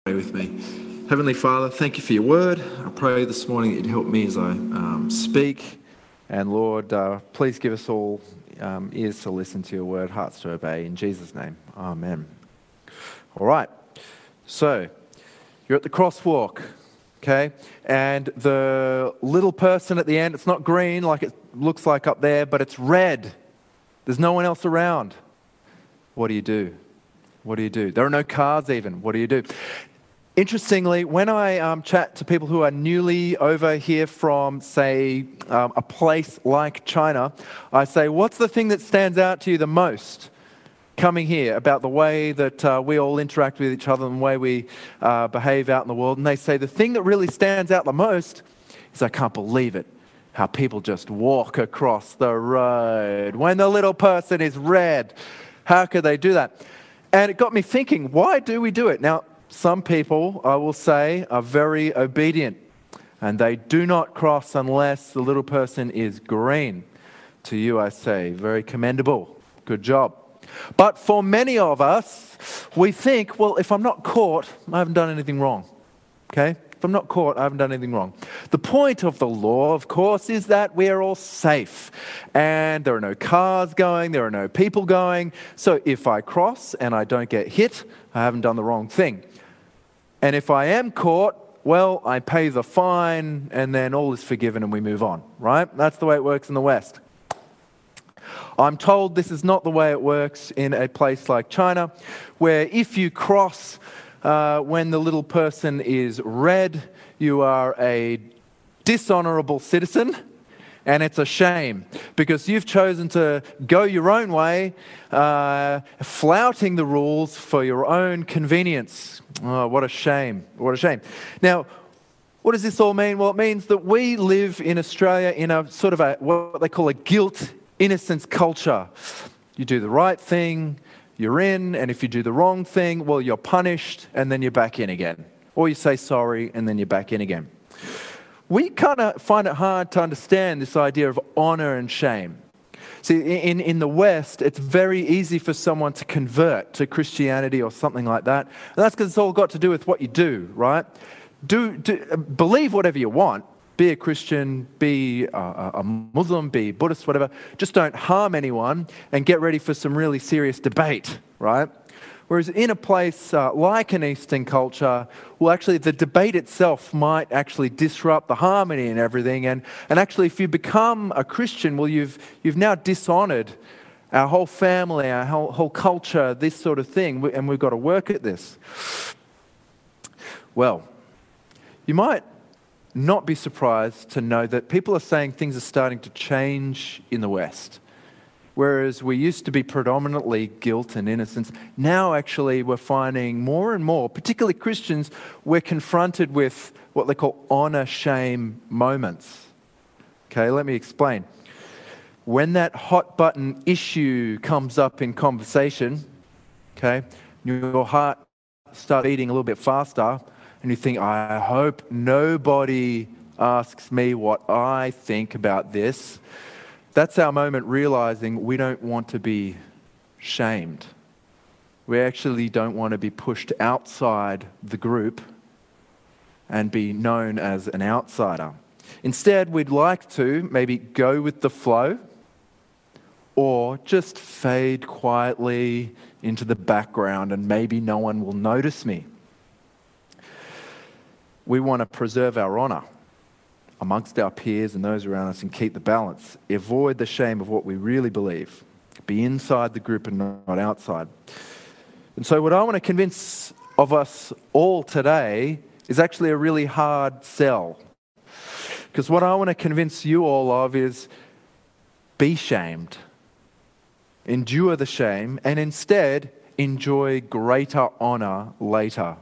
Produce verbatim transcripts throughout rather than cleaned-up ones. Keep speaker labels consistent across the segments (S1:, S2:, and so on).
S1: Pray with me. Heavenly Father, thank you for your word. I pray this morning that you'd help me as I um, speak. And Lord, uh, please give us all um, ears to listen to your word, hearts to obey. In Jesus' name, amen. All right. So, you're at the crosswalk, okay? And the little person at the end, it's not green like it looks like up there, but it's red. There's no one else around. What do you do? What do you do? There are no cars even. What do you do? Interestingly, when I um, chat to people who are newly over here from, say, um, a place like China, I say, what's the thing that stands out to you the most coming here about the way that uh, we all interact with each other and the way we uh, behave out in the world? And they say, the thing that really stands out the most is I can't believe it, how people just walk across the road when the little person is red. How could they do that? And it got me thinking, why do we do it? Now, some people, I will say, are very obedient, and they do not cross unless the little person is green. To you, I say, very commendable. Good job. But for many of us, we think, well, if I'm not caught, I haven't done anything wrong. Okay? If I'm not caught, I haven't done anything wrong. The point of the law, of course, is that we are all safe. And there are no cars going, there are no people going. So if I cross and I don't get hit, I haven't done the wrong thing. And if I am caught, well, I pay the fine and then all is forgiven and we move on, right? That's the way it works in the West. I'm told this is not the way it works in a place like China, where if you cross uh, when the little person is red, you are a dishonorable citizen. And it's a shame because you've chosen to go your own way, uh, flouting the rules for your own convenience. Oh, what a shame. What a shame. Now, what does this all mean? Well, it means that we live in Australia in a sort of a what they call a guilt innocence culture. You do the right thing, you're in, and if you do the wrong thing, well, you're punished, and then you're back in again. Or you say sorry, and then you're back in again. We kind of find it hard to understand this idea of honor and shame. See, in, in the West, it's very easy for someone to convert to Christianity or something like that. And that's because it's all got to do with what you do, right? Do, do believe whatever you want. Be a Christian, be a, a Muslim, be Buddhist, whatever. Just don't harm anyone and get ready for some really serious debate, right? Whereas in a place uh, like an Eastern culture, well, actually the debate itself might actually disrupt the harmony and everything. And, and actually, if you become a Christian, well, you've you've now dishonored our whole family, our whole, whole culture, this sort of thing. And we've got to work at this. Well, you might not be surprised to know that people are saying things are starting to change in the West. Whereas we used to be predominantly guilt and innocence, now actually we're finding more and more, particularly Christians, we're confronted with what they call honor-shame moments. Okay, let me explain. When that hot button issue comes up in conversation, okay, your heart starts beating a little bit faster, and you think, I hope nobody asks me what I think about this. That's our moment realizing we don't want to be shamed. We actually don't want to be pushed outside the group and be known as an outsider. Instead, we'd like to maybe go with the flow or just fade quietly into the background and maybe no one will notice me. We want to preserve our honor amongst our peers and those around us and keep the balance. Avoid the shame of what we really believe. Be inside the group and not outside. And so what I want to convince of us all today is actually a really hard sell. Because what I want to convince you all of is be shamed. Endure the shame and instead enjoy greater honor later.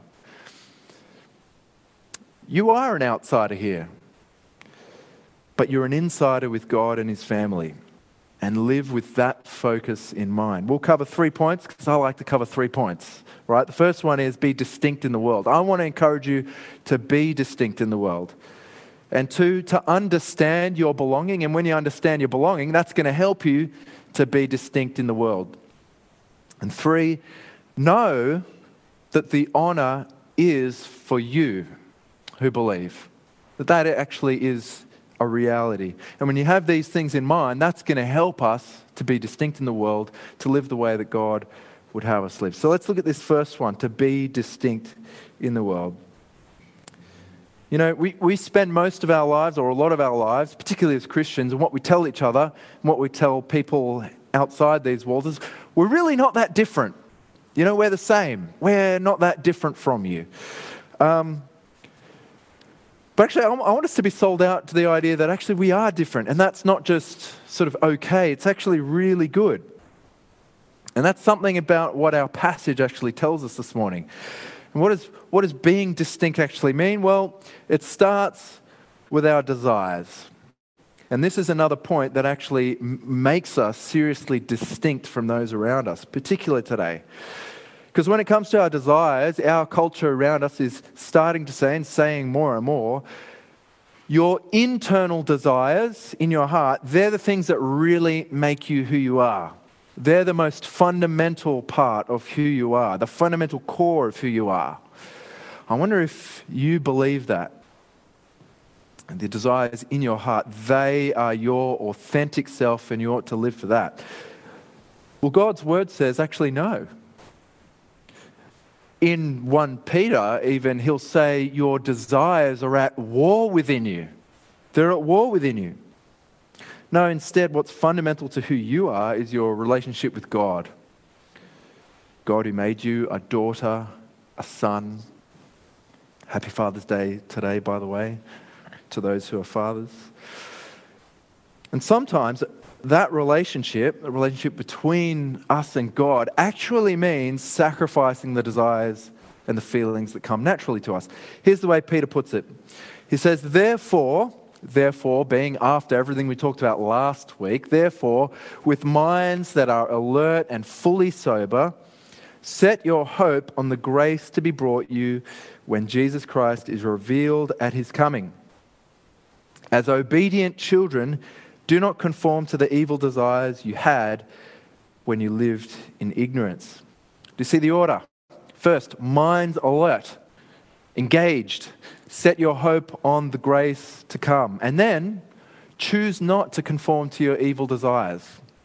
S1: You are an outsider here. But you're an insider with God and His family, and live with that focus in mind. We'll cover three points because I like to cover three points, right? The first one is be distinct in the world. I want to encourage you to be distinct in the world. And two, to understand your belonging. And when you understand your belonging, that's going to help you to be distinct in the world. And three, know that the honor is for you who believe. That that actually is a reality. And when you have these things in mind, that's going to help us to be distinct in the world, to live the way that God would have us live. So let's look at this first one, to be distinct in the world. You know, we, we spend most of our lives, or a lot of our lives, particularly as Christians, and what we tell each other, and what we tell people outside these walls is, we're really not that different. You know, we're the same. We're not that different from you. Um, but actually, I, I want us to be sold out to the idea that actually we are different. And that's not just sort of okay. It's actually really good. And that's something about what our passage actually tells us this morning. And what, is, what does being distinct actually mean? Well, it starts with our desires. And this is another point that actually m- makes us seriously distinct from those around us, particularly today. Because when it comes to our desires, our culture around us is starting to say, and saying more and more, your internal desires in your heart, they're the things that really make you who you are. They're the most fundamental part of who you are, the fundamental core of who you are. I wonder if you believe that. And the desires in your heart, they are your authentic self and you ought to live for that. Well, God's word says actually no. In First Peter even, he'll say your desires are at war within you. They're at war within you. No, instead, what's fundamental to who you are is your relationship with God. God who made you a daughter, a son. Happy Father's Day today, by the way, to those who are fathers. And sometimes that relationship, the relationship between us and God, actually means sacrificing the desires and the feelings that come naturally to us. Here's the way Peter puts it. He says, therefore... Therefore, being after everything we talked about last week, therefore, with minds that are alert and fully sober, set your hope on the grace to be brought you when Jesus Christ is revealed at his coming. As obedient children, do not conform to the evil desires you had when you lived in ignorance. Do you see the order? First, minds alert, engaged. Set your hope on the grace to come. And then, choose not to conform to your evil desires.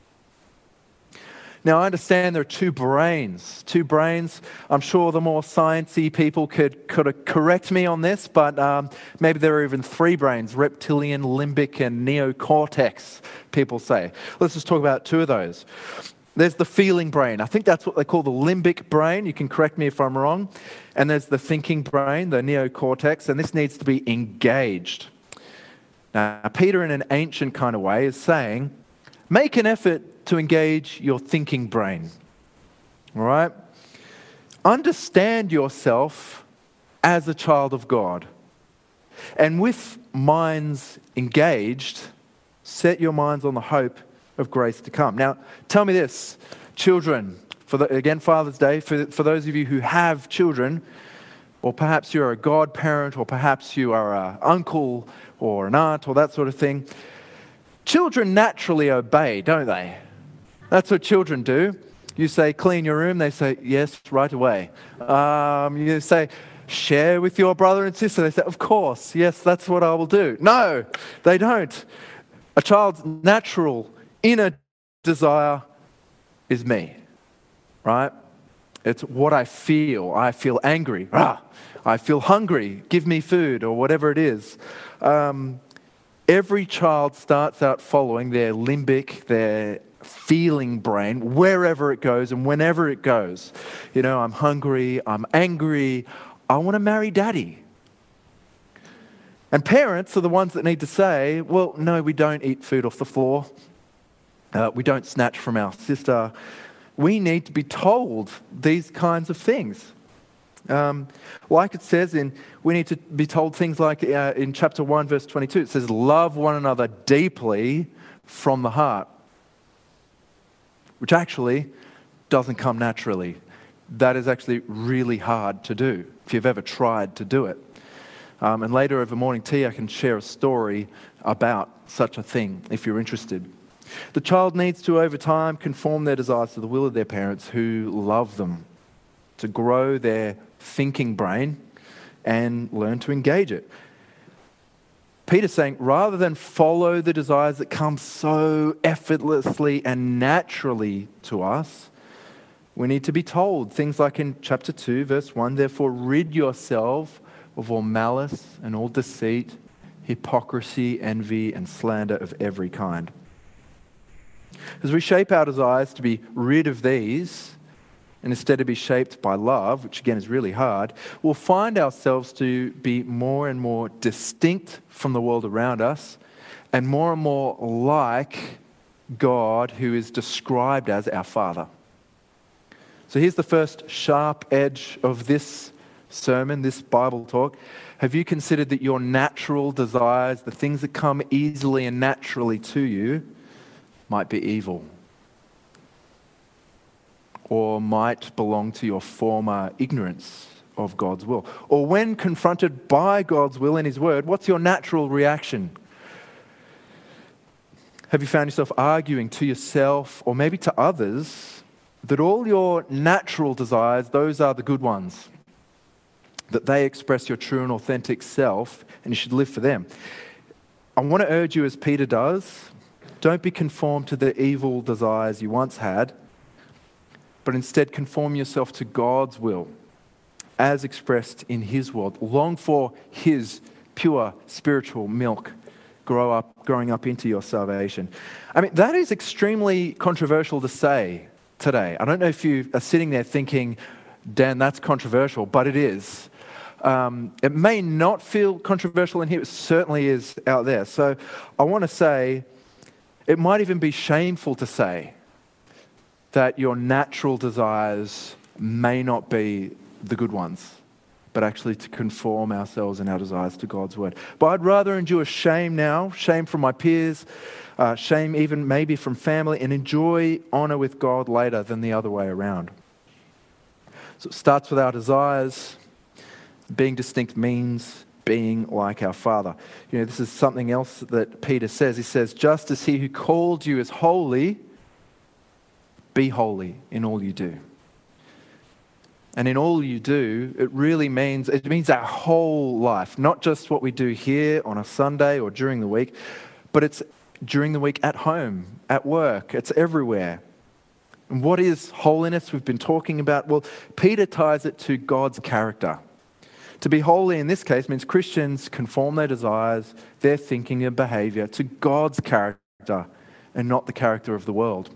S1: Now, I understand there are two brains. Two brains. I'm sure the more sciencey people could, could correct me on this, but um, maybe there are even three brains, reptilian, limbic, and neocortex, people say. Let's just talk about two of those. There's the feeling brain. I think that's what they call the limbic brain. You can correct me if I'm wrong. And there's the thinking brain, the neocortex, and this needs to be engaged. Now, Peter, in an ancient kind of way, is saying, make an effort to engage your thinking brain. All right? Understand yourself as a child of God. And with minds engaged, set your minds on the hope of grace to come. Now, tell me this, children, for the, again, Father's Day, for, for those of you who have children, or perhaps you're a godparent, or perhaps you are an uncle or an aunt, or that sort of thing, children naturally obey, don't they? That's what children do. You say, clean your room, they say, yes, right away. Um, you say, share with your brother and sister, they say, of course, yes, that's what I will do. No, they don't. A child's natural inner desire is me, right? It's what I feel. I feel angry. Ah, I feel hungry. Give me food, or whatever it is. Um, every child starts out following their limbic, their feeling brain, wherever it goes and whenever it goes. You know, I'm hungry. I'm angry. I want to marry daddy. And parents are the ones that need to say, well, no, we don't eat food off the floor. Uh, we don't snatch from our sister. We need to be told these kinds of things. Um, like it says in, we need to be told things like uh, in chapter one, verse twenty-two, it says, love one another deeply from the heart, which actually doesn't come naturally. That is actually really hard to do, if you've ever tried to do it. Um, and later over morning tea, I can share a story about such a thing, if you're interested. The child needs to, over time, conform their desires to the will of their parents who love them, to grow their thinking brain and learn to engage it. Peter's saying, rather than follow the desires that come so effortlessly and naturally to us, we need to be told things like in chapter two, verse one, therefore rid yourself of all malice and all deceit, hypocrisy, envy, and slander of every kind. As we shape our desires to be rid of these, and instead to be shaped by love, which again is really hard, we'll find ourselves to be more and more distinct from the world around us and more and more like God, who is described as our Father. So here's the first sharp edge of this sermon, this Bible talk. Have you considered that your natural desires, the things that come easily and naturally to you, might be evil? Or might belong to your former ignorance of God's will? Or when confronted by God's will in His Word, what's your natural reaction? Have you found yourself arguing to yourself or maybe to others that all your natural desires, those are the good ones? That they express your true and authentic self and you should live for them? I want to urge you, as Peter does, don't be conformed to the evil desires you once had, but instead conform yourself to God's will as expressed in His world. Long for His pure spiritual milk grow up, growing up into your salvation. I mean, that is extremely controversial to say today. I don't know if you are sitting there thinking, Dan, that's controversial, but it is. Um, it may not feel controversial in here, it certainly is out there. So I want to say, it might even be shameful to say that your natural desires may not be the good ones, but actually to conform ourselves and our desires to God's word. But I'd rather endure shame now, shame from my peers, uh, shame even maybe from family, and enjoy honor with God later than the other way around. So it starts with our desires. Being distinct means being like our Father. You know, this is something else that Peter says. He says, just as He who called you is holy, be holy in all you do. And in all you do, it really means, it means our whole life, not just what we do here on a Sunday or during the week, but it's during the week at home, at work, it's everywhere. And what is holiness we've been talking about? Well, Peter ties it to God's character. To be holy in this case means Christians conform their desires, their thinking and behavior to God's character and not the character of the world.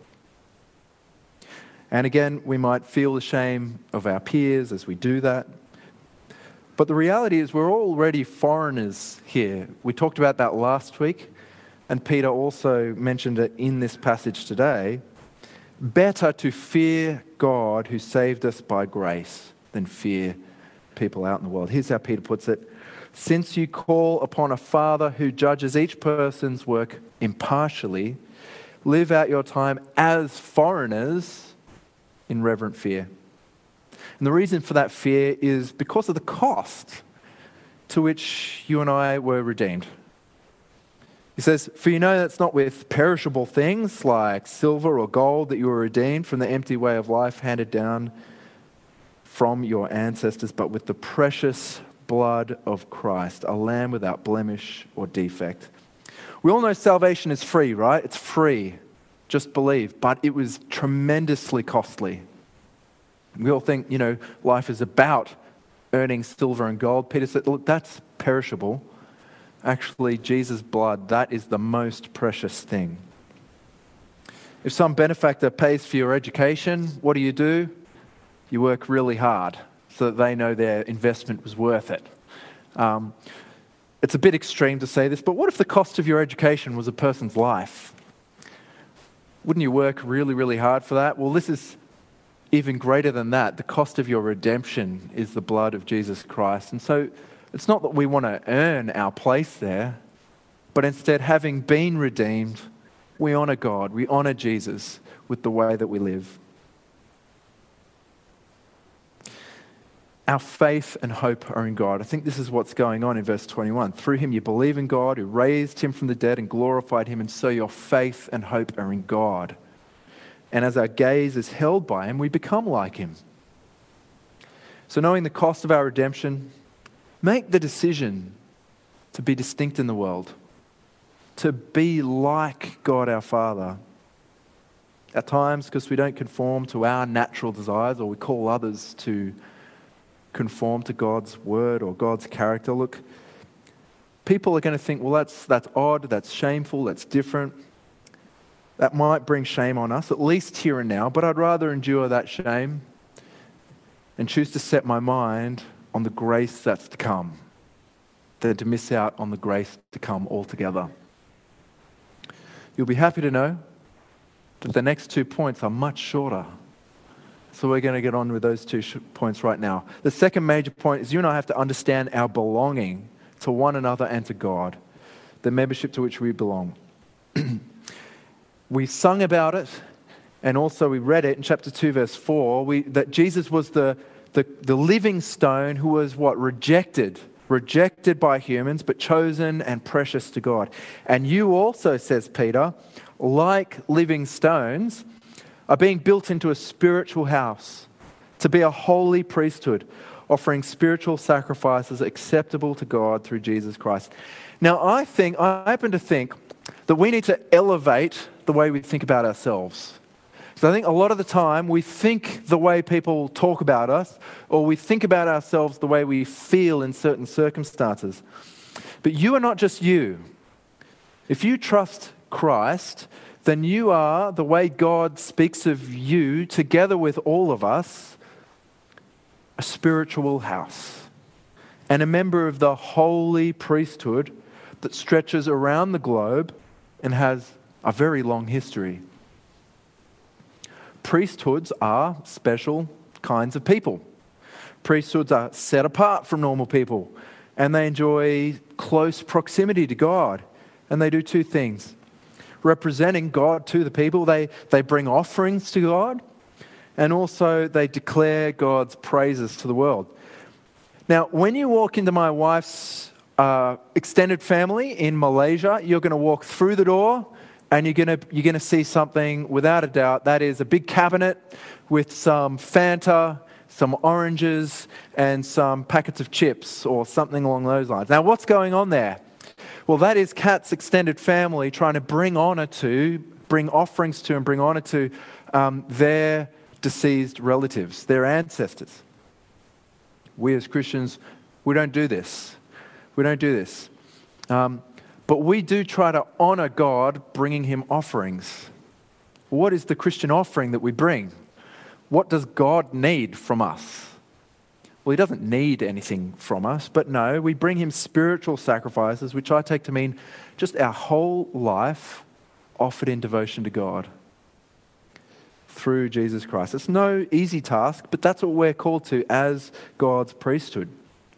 S1: And again, we might feel the shame of our peers as we do that. But the reality is we're already foreigners here. We talked about that last week, and Peter also mentioned it in this passage today. Better to fear God who saved us by grace than fear people out in the world. Here's how Peter puts it. Since you call upon a Father who judges each person's work impartially, live out your time as foreigners in reverent fear. And the reason for that fear is because of the cost to which you and I were redeemed. He says, for you know that's not with perishable things like silver or gold that you were redeemed from the empty way of life handed down from your ancestors, but with the precious blood of Christ, a lamb without blemish or defect. We all know salvation is free, right? It's free. Just believe. But it was tremendously costly. We all think, you know, life is about earning silver and gold. Peter said, look, that's perishable. Actually, Jesus' blood, that is the most precious thing. If some benefactor pays for your education, what do you do? You work really hard so that they know their investment was worth it. Um, it's a bit extreme to say this, but what if the cost of your education was a person's life? Wouldn't you work really, really hard for that? Well, this is even greater than that. The cost of your redemption is the blood of Jesus Christ. And so it's not that we want to earn our place there, but instead, having been redeemed, we honor God, we honor Jesus with the way that we live. Our faith and hope are in God. I think this is what's going on in verse twenty-one. Through Him you believe in God who raised Him from the dead and glorified Him, and so your faith and hope are in God. And as our gaze is held by Him, we become like Him. So knowing the cost of our redemption, Make the decision to be distinct in the world, to be like God our Father. At times, because we don't conform to our natural desires, or we call others to conform to God's word or God's character. Look, people are going to think, well, that's that's odd, that's shameful, that's different. That might bring shame on us, at least here and now, but I'd rather endure that shame and choose to set my mind on the grace that's to come than to miss out on the grace to come altogether. You'll be happy to know that the next two points are much shorter. So we're going to get on with those two sh- points right now. The second major point is you and I have to understand our belonging to one another and to God, the membership to which we belong. We sung about it, and also we read it in chapter two, verse four, we, that Jesus was the, the, the living stone who was what? Rejected. Rejected by humans, but chosen and precious to God. And you also, says Peter, like living stones, are being built into a spiritual house to be a holy priesthood, offering spiritual sacrifices acceptable to God through Jesus Christ. Now, I think, I happen to think that we need to elevate the way we think about ourselves. So I think a lot of the time we think the way people talk about us, or we think about ourselves the way we feel in certain circumstances. But you are not just you. If you trust Christ, then you are, the way God speaks of you, together with all of us, a spiritual house and a member of the holy priesthood that stretches around the globe and has a very long history. Priesthoods are special kinds of people. Priesthoods are set apart from normal people, and they enjoy close proximity to God. And they do two things. Representing God to the people, they, they bring offerings to God, and also they declare God's praises to the world. Now, when you walk into my wife's uh, extended family in Malaysia, you're going to walk through the door, and you're going to you're going to see something, without a doubt, that is a big cabinet with some Fanta, some oranges, and some packets of chips, or something along those lines. Now, what's going on there? Well, that is Kat's extended family trying to bring honor to, bring offerings to, and bring honor to um, their deceased relatives, their ancestors. We as Christians, we don't do this. We don't do this. Um, but we do try to honor God, bringing him offerings. What is the Christian offering that we bring? What does God need from us? Well, he doesn't need anything from us, but no, we bring him spiritual sacrifices, which I take to mean just our whole life offered in devotion to God through Jesus Christ. It's no easy task, but that's what we're called to as God's priesthood.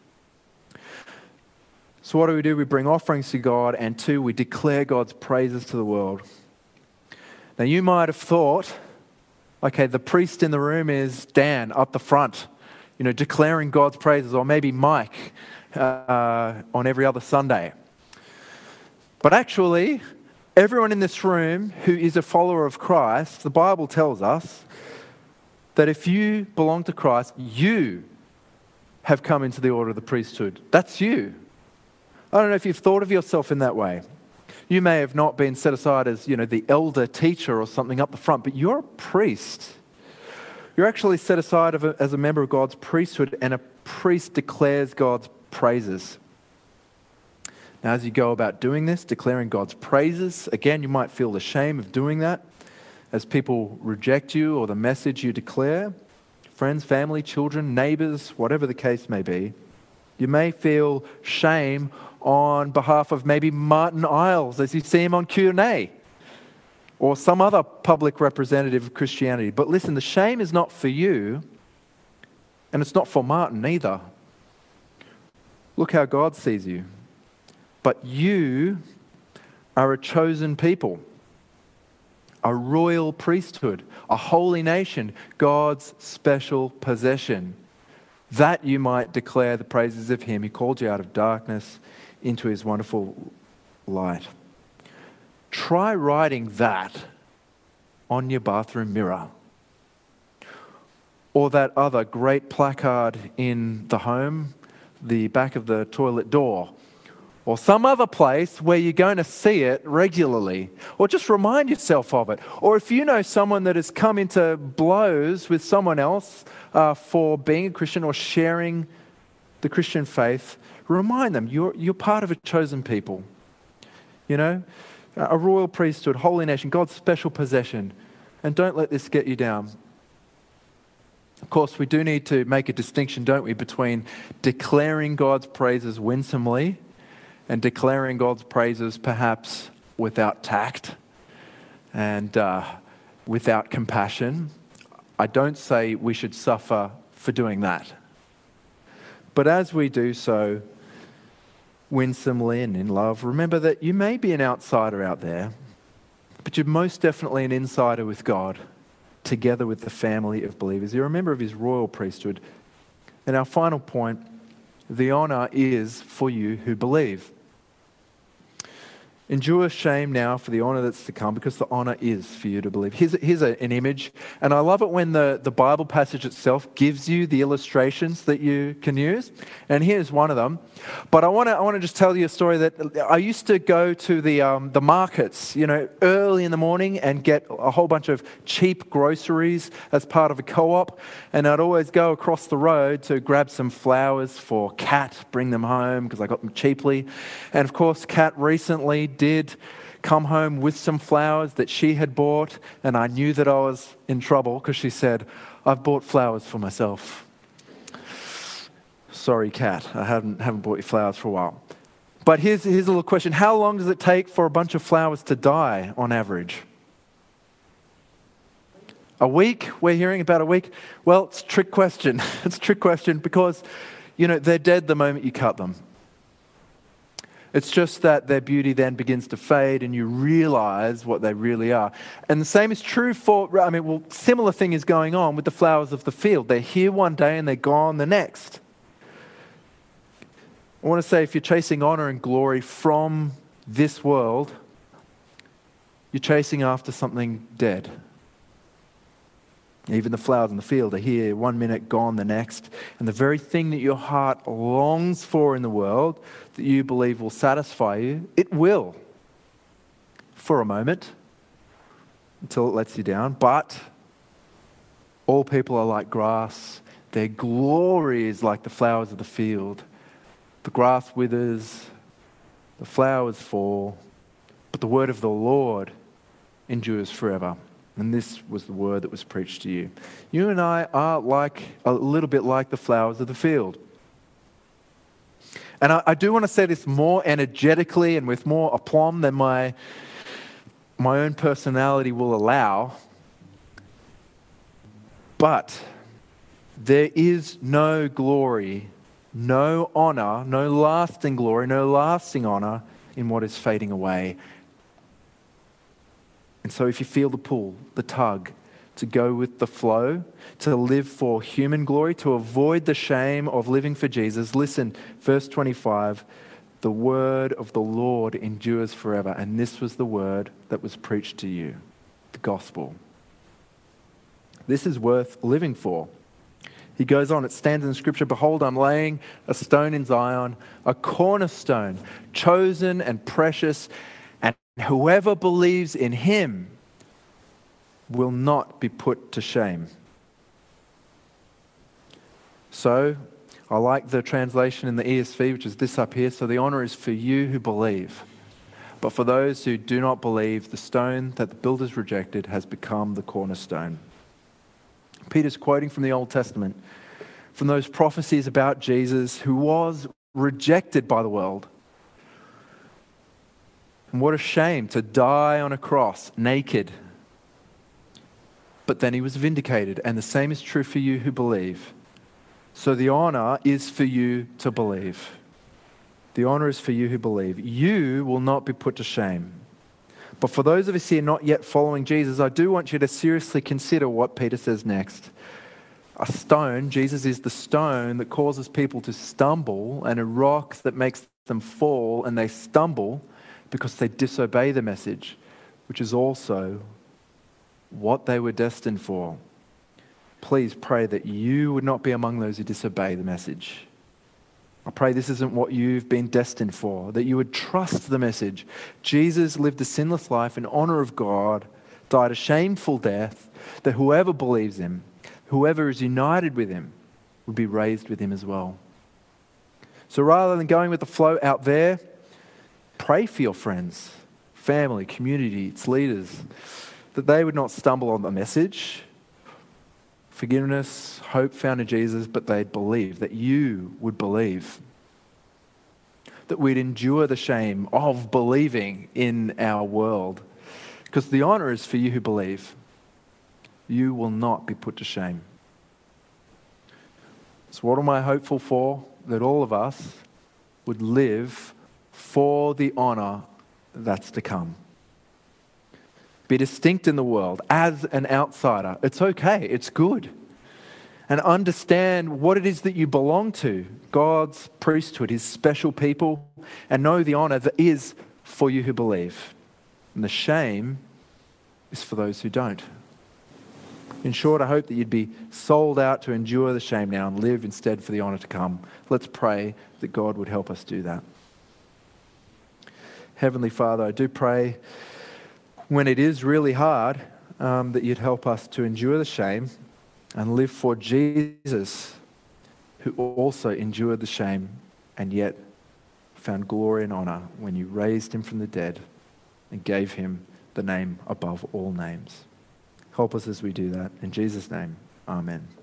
S1: So what do we do? We bring offerings to God, and two, we declare God's praises to the world. Now, you might have thought, okay, the priest in the room is Dan up the front, you know, declaring God's praises, or maybe Mike uh, on every other Sunday. But actually, everyone in this room who is a follower of Christ, the Bible tells us that if you belong to Christ, you have come into the order of the priesthood. That's you. I don't know if you've thought of yourself in that way. You may have not been set aside as, you know, the elder teacher or something up the front, but you're a priest. You're actually set aside of a, as a member of God's priesthood, and a priest declares God's praises. Now, as you go about doing this, declaring God's praises, again, you might feel the shame of doing that as people reject you or the message you declare. Friends, family, children, neighbors, whatever the case may be. You may feel shame on behalf of maybe Martin Iles as you see him on Q and A, or some other public representative of Christianity. But listen, the shame is not for you, and it's not for Martin either. Look how God sees you. But you are a chosen people, a royal priesthood, a holy nation, God's special possession, that you might declare the praises of him who called you out of darkness into his wonderful light. Try writing that on your bathroom mirror, or that other great placard in the home the back of the toilet door, or some other place where you're going to see it regularly, or just remind yourself of it. Or if you know someone that has come into blows with someone else uh, for being a Christian or sharing the Christian faith, remind them you're, you're part of a chosen people. You know, a royal priesthood, holy nation, God's special possession. And don't let this get you down. Of course, we do need to make a distinction, don't we, between declaring God's praises winsomely and declaring God's praises perhaps without tact and uh, without compassion. I don't say we should suffer for doing that. But as we do so winsomely and in love, remember that you may be an outsider out there, but you're most definitely an insider with God, together with the family of believers. You're a member of his royal priesthood. And our final point, the honor is for you who believe. Endure shame now for the honor that's to come, because the honor is for you to believe. Here's, here's a, an image, and I love it when the, the Bible passage itself gives you the illustrations that you can use. And here's one of them. But I want to I want to just tell you a story that I used to go to the um, the markets, you know, early in the morning and get a whole bunch of cheap groceries as part of a co-op. And I'd always go across the road to grab some flowers for Kat, bring them home because I got them cheaply. And of course, Kat recently did come home with some flowers that she had bought, and I knew that I was in trouble because she said, "I've bought flowers for myself." Sorry, Kat, I haven't haven't bought you flowers for a while. But here's, here's a little question. How long does it take for a bunch of flowers to die on average? A week? We're hearing about a week? Well, it's a trick question. It's a trick question because, you know, they're dead the moment you cut them. It's just that their beauty then begins to fade and you realize what they really are. And the same is true for, I mean, well, similar thing is going on with the flowers of the field. They're here one day and they're gone the next. I want to say, if you're chasing honor and glory from this world, you're chasing after something dead. Even the flowers in the field are here one minute, gone the next. And the very thing that your heart longs for in the world, that you believe will satisfy you, it will. For a moment, until it lets you down. But all people are like grass. Their glory is like the flowers of the field. The grass withers, the flowers fall, but the word of the Lord endures forever. And this was the word that was preached to you. You and I are like a little bit like the flowers of the field. And I, I do want to say this more energetically and with more aplomb than my, my own personality will allow. But there is no glory, no honor, no lasting glory, no lasting honor in what is fading away. And so if you feel the pull, the tug, to go with the flow, to live for human glory, to avoid the shame of living for Jesus, listen, verse twenty-five, the word of the Lord endures forever. And this was the word that was preached to you, the gospel. This is worth living for. He goes on, it stands in Scripture, "Behold, I'm laying a stone in Zion, a cornerstone, chosen and precious, and whoever believes in him will not be put to shame." So, I like the translation in the E S V, which is this up here. So the honor is for you who believe. But for those who do not believe, the stone that the builders rejected has become the cornerstone. Peter's quoting from the Old Testament, from those prophecies about Jesus who was rejected by the world. And what a shame to die on a cross naked. But then he was vindicated, and the same is true for you who believe. So the honor is for you to believe. The honor is for you who believe. You will not be put to shame. But for those of us here not yet following Jesus, I do want you to seriously consider what Peter says next. A stone, Jesus is the stone that causes people to stumble, and a rock that makes them fall, and they stumble because they disobey the message, which is also what they were destined for. Please pray that you would not be among those who disobey the message. I pray this isn't what you've been destined for, that you would trust the message. Jesus lived a sinless life in honor of God, died a shameful death, that whoever believes him, whoever is united with him, would be raised with him as well. So rather than going with the flow out there, pray for your friends, family, community, its leaders, that they would not stumble on the message, forgiveness, hope found in Jesus, but they'd believe, that you would believe, that we'd endure the shame of believing in our world, because the honor is for you who believe. You will not be put to shame. So what am I hopeful for? That all of us would live for the honor that's to come. Be distinct in the world as an outsider. It's okay. It's good. And understand what it is that you belong to, God's priesthood, his special people, and know the honor that is for you who believe. And the shame is for those who don't. In short, I hope that you'd be sold out to endure the shame now and live instead for the honor to come. Let's pray that God would help us do that. Heavenly Father, I do pray when it is really hard, um, that you'd help us to endure the shame and live for Jesus, who also endured the shame and yet found glory and honor when you raised him from the dead and gave him the name above all names. Help us as we do that. In Jesus' name, amen.